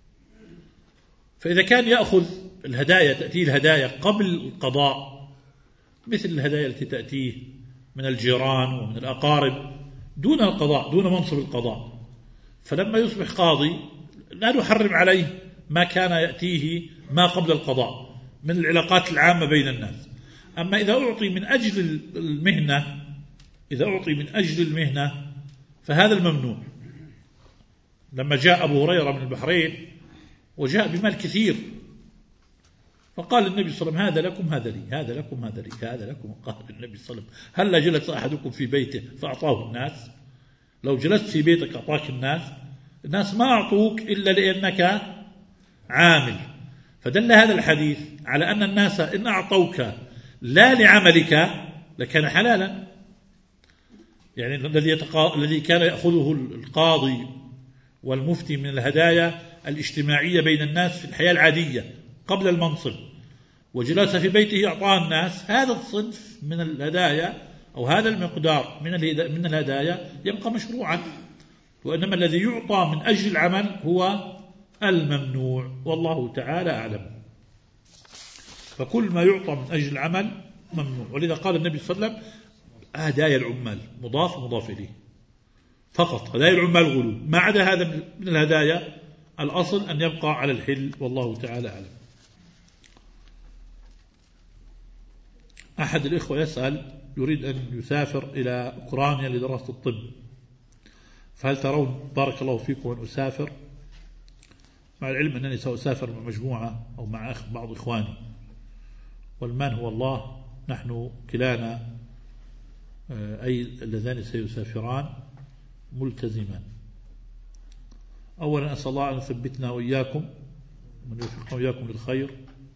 فإذا كان يأخذ الهدايا، تأتيه الهدايا قبل القضاء، مثل الهدايا التي تأتيه من الجيران ومن الأقارب دون القضاء، دون منصب القضاء، فلما يصبح قاضي لا نحرم عليه ما كان يأتيه ما قبل القضاء من العلاقات العامة بين الناس. أما إذا أعطي من أجل المهنة، فهذا الممنوع. لما جاء أبو هريرة من البحرين وجاء بمال كثير، فقال النبي صلى الله عليه وسلم هذا لكم هذا لي، هذا لكم هذا لي، هذا لكم. قال النبي صلى الله عليه وسلم هل لا جلس أحدكم في بيته فأعطاه الناس؟ لو جلست في بيتك أعطاك الناس ما أعطوك إلا لأنك عامل. فدل هذا الحديث على أن الناس إن أعطوك لا لعملك لكان حلالا. يعني الذي كان يأخذه القاضي والمفتي من الهدايا الاجتماعية بين الناس في الحياة العادية قبل المنصب وجلس في بيته أعطاه الناس، هذا الصنف من الهدايا أو هذا المقدار من الهدايا يبقى مشروعا، وإنما الذي يعطى من أجل العمل هو الممنوع، والله تعالى أعلم. فكل ما يعطى من أجل العمل ممنوع. ولذا قال النبي صلى الله عليه وسلم هدايا العمال مضاف إليه فقط، هدايا العمال غلو، ما عدا هذا من الهدايا الأصل أن يبقى على الحل، والله تعالى أعلم. أحد الإخوة يسأل يريد أن يسافر إلى أوكرانيا لدراسة الطب، فهل ترون بارك الله فيكم أن أسافر؟ مع العلم أنني سأسافر مع مجموعة أو مع بعض إخواني، والمان هو الله، نحن كلانا أي اللذان سيسافران ملتزمان. أولا أسأل الله أن يثبتنا وإياكم وأن يوفقنا وإياكم للخير.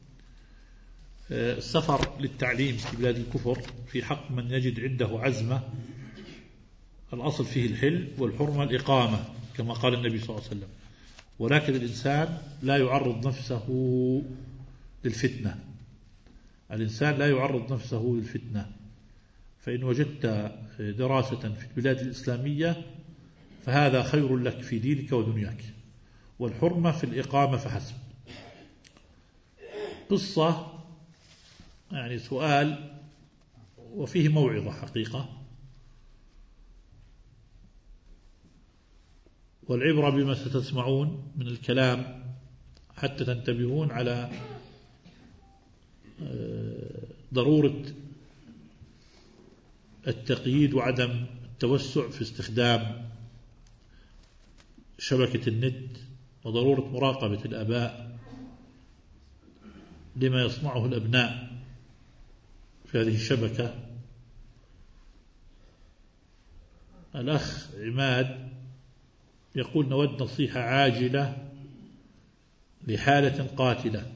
السفر للتعليم في بلاد الكفر في حق من يجد عنده عزمة الأصل فيه الحل والحرمة الإقامة كما قال النبي صلى الله عليه وسلم، ولكن الإنسان لا يعرض نفسه للفتنة، الإنسان لا يعرض نفسه للفتنة. فإن وجدت دراسة في البلاد الإسلامية فهذا خير لك في دينك ودنياك، والحرمة في الإقامة فحسب. قصة يعني سؤال وفيه موعظة حقيقة، والعبرة بما ستسمعون من الكلام حتى تنتبهون على ضرورة التقييد وعدم التوسع في استخدام شبكة النت، وضرورة مراقبة الآباء لما يصنعه الأبناء في هذه الشبكة. الأخ عماد يقول نود نصيحة عاجلة لحالة قاتلة.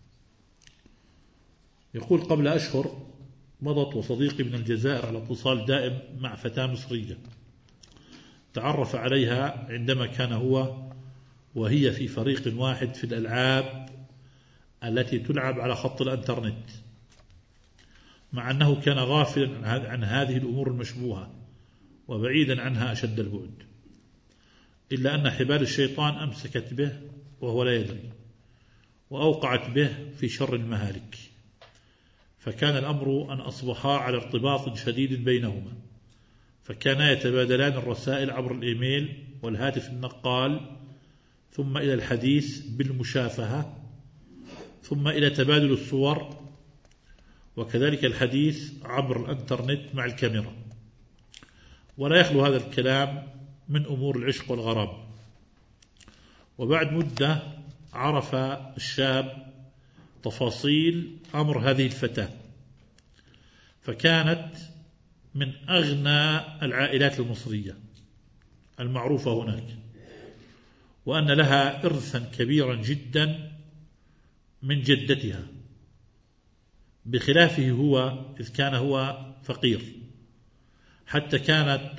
يقول قبل أشهر مضت وصديقي من الجزائر على اتصال دائم مع فتاة مصرية تعرف عليها عندما كان هو وهي في فريق واحد في الألعاب التي تلعب على خط الانترنت، مع أنه كان غافلا عن هذه الأمور المشبوهة وبعيدا عنها أشد البعد، إلا أن حبال الشيطان أمسكت به وهو لا يدري وأوقعت به في شر المهالك، فكان الأمر أن أصبحا على ارتباط شديد بينهما، فكانا يتبادلان الرسائل عبر الإيميل والهاتف النقال، ثم إلى الحديث بالمشافهة، ثم إلى تبادل الصور، وكذلك الحديث عبر الانترنت مع الكاميرا. ولا يخلو هذا الكلام من أمور العشق والغرام. وبعد مدة عرف الشاب تفاصيل أمر هذه الفتاة، فكانت من أغنى العائلات المصرية المعروفة هناك، وأن لها إرثا كبيرا جدا من جدتها، بخلافه هو إذ كان هو فقير، حتى كانت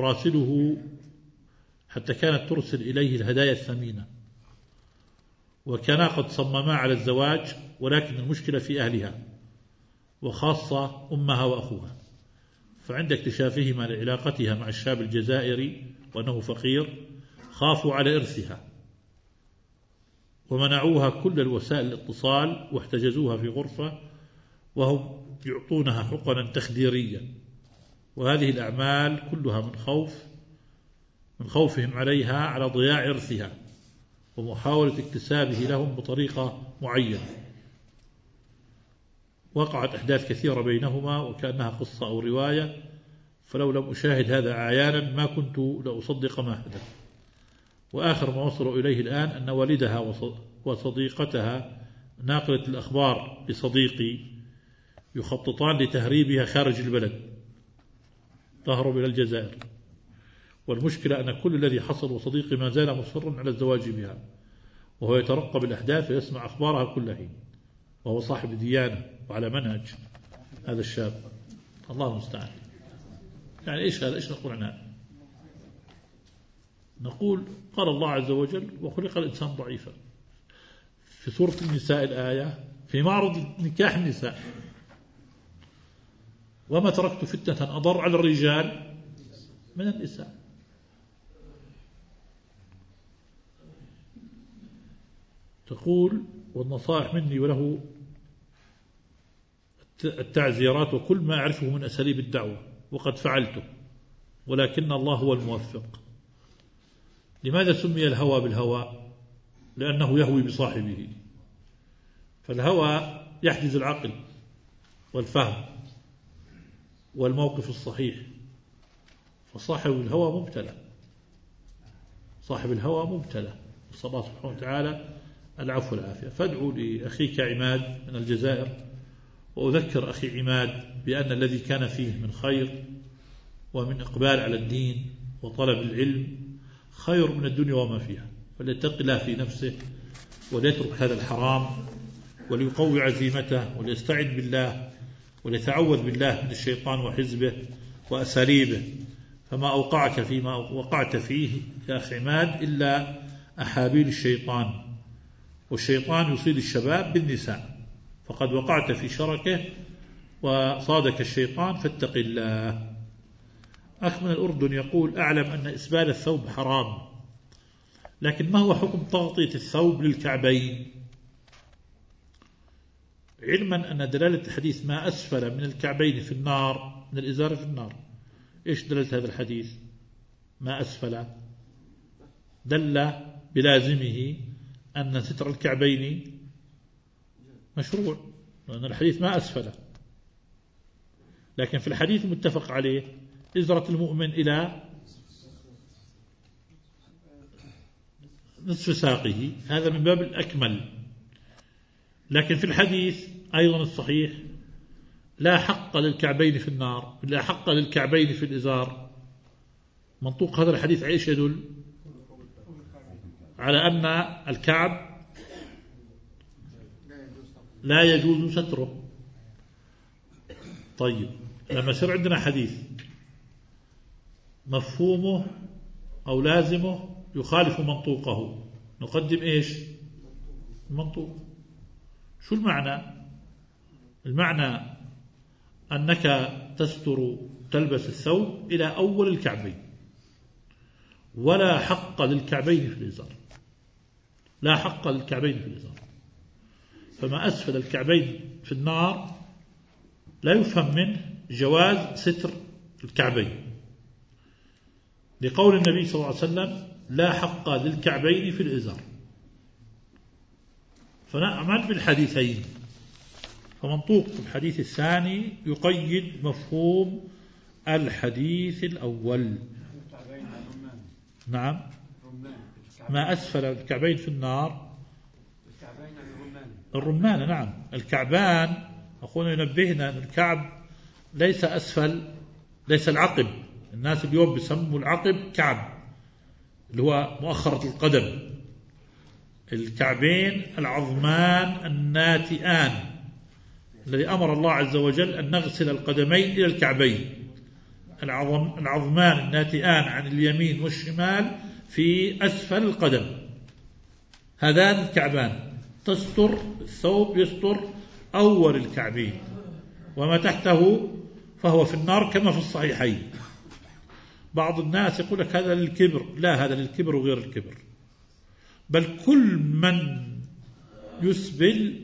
ترسل إليه الهدايا الثمينة، وكانا قد صمما على الزواج، ولكن المشكلة في أهلها وخاصة أمها وأخوها، فعند اكتشافهما لعلاقتها مع الشاب الجزائري وأنه فقير خافوا على إرثها ومنعوها كل الوسائل الاتصال واحتجزوها في غرفة وهم يعطونها حقنا تخديريا، وهذه الأعمال كلها من خوفهم عليها على ضياع إرثها ومحاولة اكتسابه لهم بطريقة معينة. وقعت أحداث كثيرة بينهما وكأنها قصة أو رواية، فلو لم أشاهد هذا عيانا ما كنت لأصدق ما حدث. وآخر ما وصلوا إليه الآن أن والدها وصديقتها ناقلة الأخبار لصديقي يخططان لتهريبها خارج البلد، تهرب إلى الجزائر. والمشكلة أن كل الذي حصل وصديقي ما زال مصرا على الزواج بها، وهو يترقب الأحداث ويسمع أخبارها كل حين، وهو صاحب ديانة وعلى منهج هذا الشاب. الله المستعان. يعني إيش هذا؟ إيش نقول عن هذا؟ نقول قال الله عز وجل وخلق الإنسان ضعيفا في سورة النساء الآية في معرض نكاح النساء: وما تركت فتنة أضر على الرجال من النساء. تقول والنصائح مني وله التعزيرات وكل ما أعرفه من أساليب الدعوة وقد فعلته، ولكن الله هو الموفق. لماذا سمي الهوى بالهوى؟ لأنه يهوي بصاحبه، فالهوى يحجز العقل والفهم والموقف الصحيح، فصاحب الهوى مبتلى، صاحب الهوى مبتلى. نسأل الله سبحانه وتعالى العفو والعافية. فادعوا لأخيك عماد من الجزائر، وأذكر أخي عماد بأن الذي كان فيه من خير ومن إقبال على الدين وطلب العلم خير من الدنيا وما فيها، فليتق الله في نفسه وليترك هذا الحرام وليقوي عزيمته وليستعن بالله وليتعوذ بالله من الشيطان وحزبه وأساليبه. فما أوقعك فيما وقعت فيه يا أخي عماد إلا أحابيل الشيطان، والشيطان يصيد الشباب بالنساء، فقد وقعت في شركه وصادك الشيطان، فاتق الله. أخ من الأردن يقول أعلم أن إسبال الثوب حرام، لكن ما هو حكم تغطية الثوب للكعبين؟ علما أن دلالة الحديث ما أسفل من الكعبين في النار من الإزار في النار. إيش دلالة هذا الحديث؟ ما أسفل دل بلازمه أن ستر الكعبين مشروع، لأن الحديث ما أسفل. لكن في الحديث المتفق عليه إزرة المؤمن إلى نصف ساقه، هذا من باب الأكمل. لكن في الحديث أيضا الصحيح لا حق للكعبين في النار، لا حق للكعبين في الإزار. منطوق هذا الحديث عيش يدل على أن الكعب لا يجوز ستره. طيب لما يصير عندنا حديث مفهومه أو لازمه يخالف منطوقه، نقدم إيش؟ المنطوق. شو المعنى؟ المعنى أنك تلبس الثوب إلى أول الكعبين، ولا حق للكعبين في الإزار، لا حق للكعبين في الإزار. فما أسفل الكعبين في النار لا يفهم منه جواز ستر الكعبين، لقول النبي صلى الله عليه وسلم لا حق للكعبين في الإزار. فنعمل بالحديثين. فمنطوق الحديث الثاني يقيد مفهوم الحديث الأول. نعم، ما أسفل الكعبين في النار الرمان. نعم، الكعبان أخونا ينبهنا أن الكعب ليس أسفل، ليس العقب. الناس اليوم بيسموا العقب كعب، اللي هو مؤخرة القدم. الكعبين العظمان الناتئان الذي أمر الله عز وجل أن نغسل القدمين إلى الكعبين. العظمان الناتئان عن اليمين والشمال في أسفل القدم، هذان الكعبان. تستر الثوب يستر أول الكعبين، وما تحته فهو في النار كما في الصحيحين. بعض الناس يقول لك هذا للكبر. لا، هذا للكبر وغير الكبر. بل كل من يسبل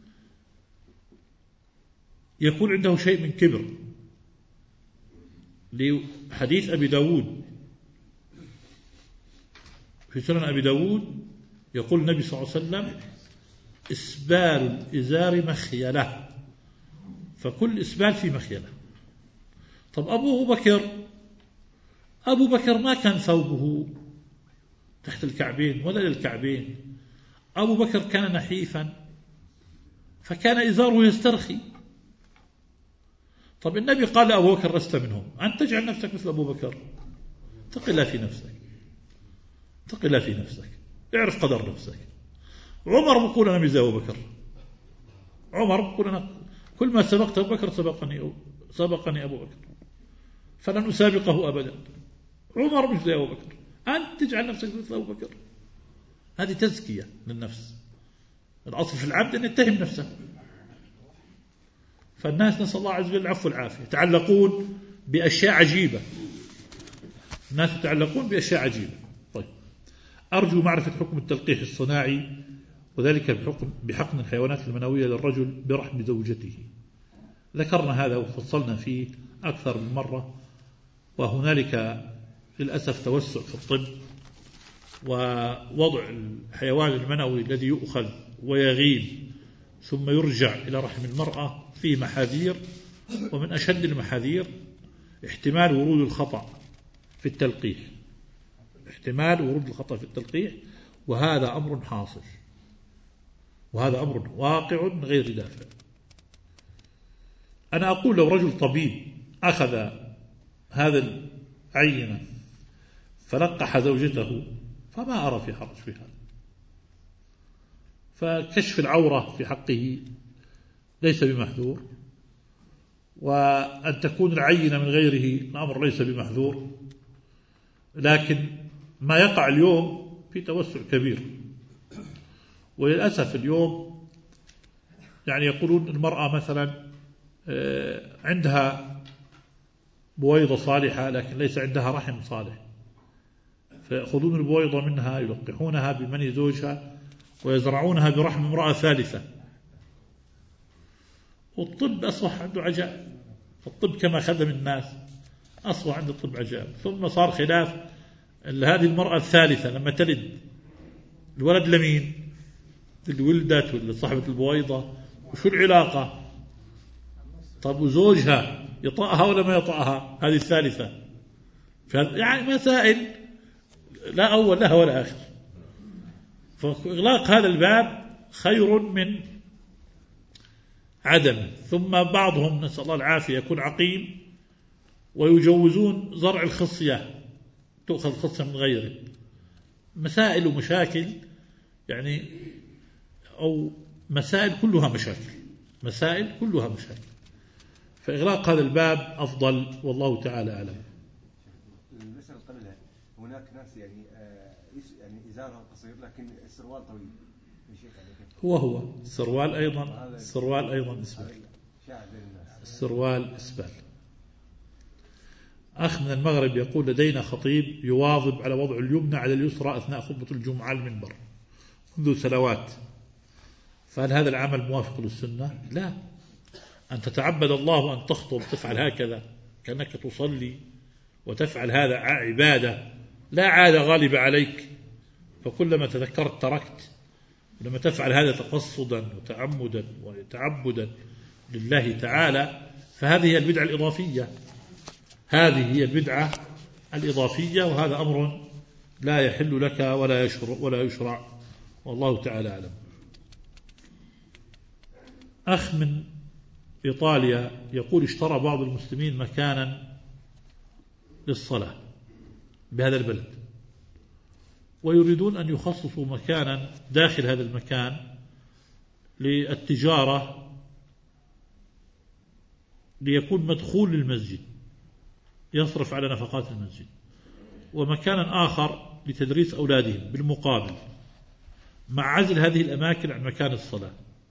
يكون عنده شيء من كبر. لحديث أبي داود في سنن أبي داود يقول النبي صلى الله عليه وسلم إسبال الإزار مخيلة، فكل إسبال في مخيلة. طب أبو بكر ما كان ثوبه تحت الكعبين ولا للكعبين. أبو بكر كان نحيفا فكان إزاره يسترخي. طب النبي قال لأبو بكر لست منهم، أن تجعل نفسك مثل أبو بكر. اتق الله في نفسك، اتق الله في نفسك، اعرف قدر نفسك. عمر بيقول أنا زي أبو بكر، عمر بيقول أنا كل ما سبقت أبو بكر سبقني أبو بكر فلن أسابقه أبدا. عمر مش زي أبو بكر، أنت تجعل نفسك مثل أبو بكر. هذه تزكية للنفس. الأصل في العبد أن يتهم نفسه. فالناس نسأل الله عز وجل العفو والعافية يتعلقون بأشياء عجيبة، الناس يتعلقون بأشياء عجيبة. طيب، أرجو معرفة حكم التلقيح الصناعي وذلك بحقن الحيوانات المنوية للرجل برحم زوجته. ذكرنا هذا وفصلنا فيه أكثر من مرة، وهنالك للأسف توسع في الطب، ووضع الحيوان المنوي الذي يؤخذ ويغيب ثم يرجع إلى رحم المرأة فيه محاذير، ومن أشد المحاذير احتمال ورود الخطأ في التلقيح، احتمال ورود الخطأ في التلقيح، وهذا أمر حاصل، وهذا أمر واقع غير دافع. أنا أقول لو رجل طبيب أخذ هذا العينة فلقح زوجته فما أرى في حرج في هذا. فكشف العورة في حقه ليس بمحذور، وأن تكون العينة من غيره الأمر ليس بمحذور. لكن ما يقع اليوم في توسع كبير، وللأسف اليوم يعني يقولون المرأة مثلا عندها بويضة صالحة لكن ليس عندها رحم صالح، فيأخذون البويضة منها يلقحونها بمني زوجها ويزرعونها برحم امرأة ثالثة. والطب أصبح عنده عجائب، الطب كما خدم الناس أصبح عنده الطب عجائب. ثم صار خلاف هذه المرأة الثالثة لما تلد الولد لمين؟ اللي ولدت واللي صاحبة البويضة، وشو العلاقة؟ طب وزوجها يطأها ولا ما يطأها هذه الثالثة؟ يعني مسائل لا أول لها ولا آخر. فإغلاق هذا الباب خير من عدم. ثم بعضهم نسأل الله العافية يكون عقيم ويجوزون زرع الخصية، تأخذ خصية من غيره. مسائل ومشاكل يعني، أو مسائل كلها مشاكل، مسائل كلها مشاكل. فإغلاق هذا الباب أفضل، والله تعالى أعلم. المسألة قبلها هناك ناس يعني إزارها قصير لكن السروال طويل. هو السروال أيضا، السروال أيضا إسبال، السروال إسبال. أخ من المغرب يقول لدينا خطيب يواظب على وضع اليمنى على اليسرى أثناء خطبة الجمعة على المنبر منذ سنوات، فهل هذا العمل موافق للسنة؟ لا. أن تتعبد الله وأن تخطب تفعل هكذا كأنك تصلي وتفعل هذا عبادة لا عادة غالبة عليك، فكلما تذكرت تركت. لما تفعل هذا تقصدا وتعمدا وتعبدا لله تعالى فهذه هي البدعة الإضافية، هذه هي البدعة الإضافية، وهذا أمر لا يحل لك ولا يشرع، والله تعالى أعلم. أخ من إيطاليا يقول اشترى بعض المسلمين مكانا للصلاة بهذا البلد، ويريدون أن يخصصوا مكانا داخل هذا المكان للتجارة ليكون مدخول للمسجد يصرف على نفقات المسجد، ومكانا آخر لتدريس أولادهم بالمقابل، مع عزل هذه الأماكن عن مكان الصلاة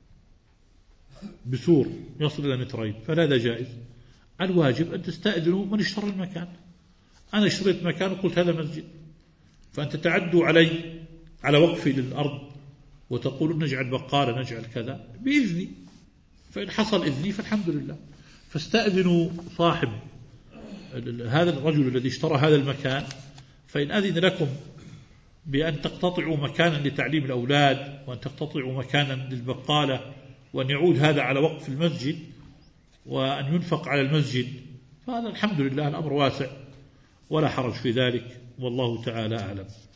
بسور يصل إلى مترين. فهذا جائز. الواجب أن تستأذنوا من اشترى المكان. أنا اشتريت مكان وقلت هذا مسجد، فأنت تعدوا علي على وقفي للأرض وتقولون نجعل بقالة نجعل كذا بإذني، فإن حصل إذني فالحمد لله. فاستأذنوا صاحب هذا الرجل الذي اشترى هذا المكان، فإن أذن لكم بأن تقتطعوا مكانا لتعليم الأولاد وأن تقتطعوا مكانا للبقالة وأن يعود هذا على وقف المسجد وأن ينفق على المسجد، فهذا الحمد لله الأمر واسع ولا حرج في ذلك، والله تعالى أعلم.